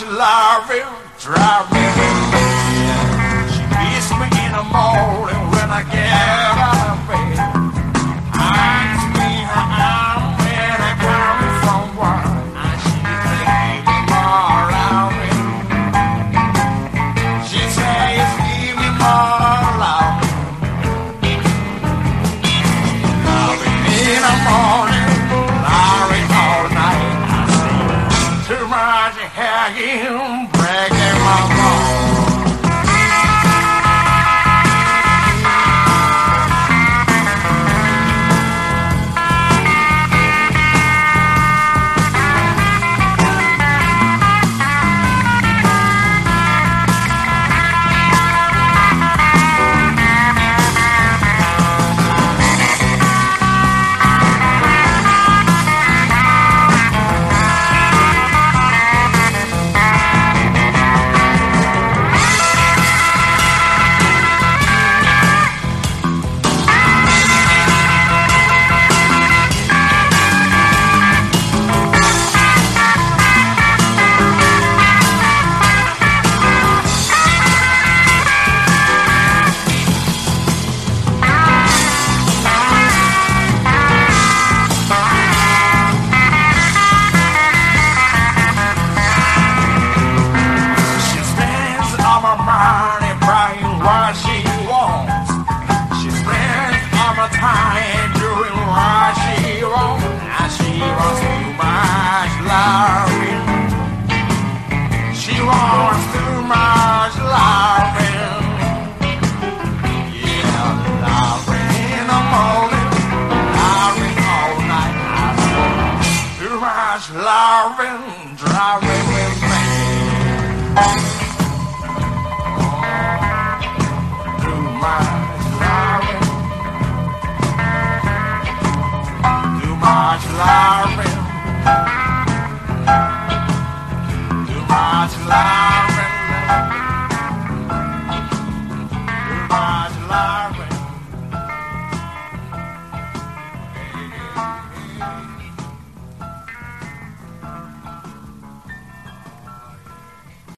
much loving, driving me. She beats me in the morning when I get out of bed. Asks me how I'm when I come from work, and she says, give me more loving. She says, give me more loving. Loving me in the morning, loving all night. Too much hanging, breaking my bones. Loving, driving with me. Too much loving, too much loving, too much loving.